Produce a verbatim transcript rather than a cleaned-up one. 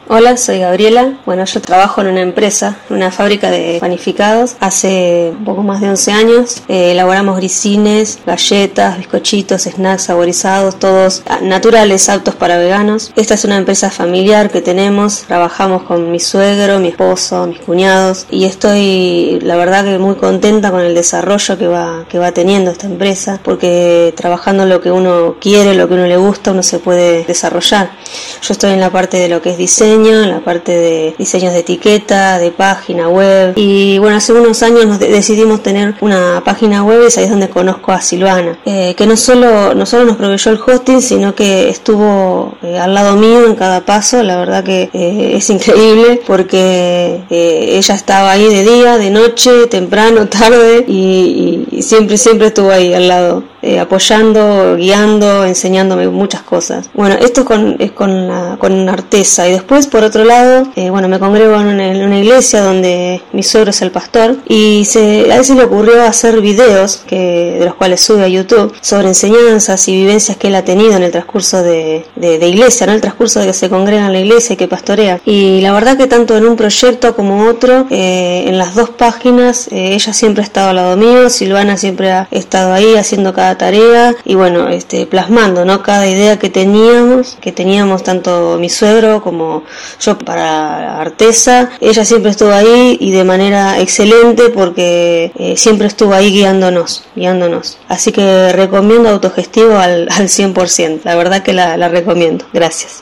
Hola, soy Gabriela. Bueno, yo trabajo en una empresa, en una fábrica de panificados. Hace un poco más de once años eh, elaboramos grisines, galletas, bizcochitos, snacks saborizados, todos naturales, aptos para veganos. Esta es una empresa familiar que tenemos. Trabajamos con mi suegro, mi esposo, mis cuñados y estoy, la verdad, que muy contenta con el desarrollo que va, que va teniendo esta empresa, porque trabajando lo que uno quiere, lo que uno le gusta, uno se puede desarrollar. Yo estoy en la parte de lo que es diseño, en la parte de diseños de etiqueta, de página web, y bueno, hace unos años nos de- decidimos tener una página web, y ahí es donde conozco a Silvana, eh, que no solo, no solo nos proveyó el hosting, sino que estuvo eh, al lado mío en cada paso. La verdad que eh, es increíble, porque eh, ella estaba ahí de día, de noche, temprano, tarde, y, y, y siempre, siempre estuvo ahí al lado, eh, apoyando, guiando, enseñándome muchas cosas. Bueno, esto con, es con, la, con Arteza. Y después, por otro lado, eh, bueno, me congrego en una, en una iglesia donde mi suegro es el pastor, y se, a él se le ocurrió hacer videos, que, de los cuales sube a YouTube, sobre enseñanzas y vivencias que él ha tenido en el transcurso de, de, de iglesia, ¿no? El transcurso de que se congrega en la iglesia y que pastorea. Y la verdad que tanto en un proyecto como otro, eh, en las dos páginas, eh, ella siempre ha estado al lado mío, Silvana siempre ha estado ahí haciendo cada tarea y bueno, este, plasmando, ¿no? Cada idea que teníamos, que teníamos tanto mi suegro como yo para Arteza. Ella siempre estuvo ahí y de manera excelente, porque eh, siempre estuvo ahí guiándonos, guiándonos. Así que recomiendo Autogestivo al, al cien por ciento. La verdad que la, la recomiendo. Gracias.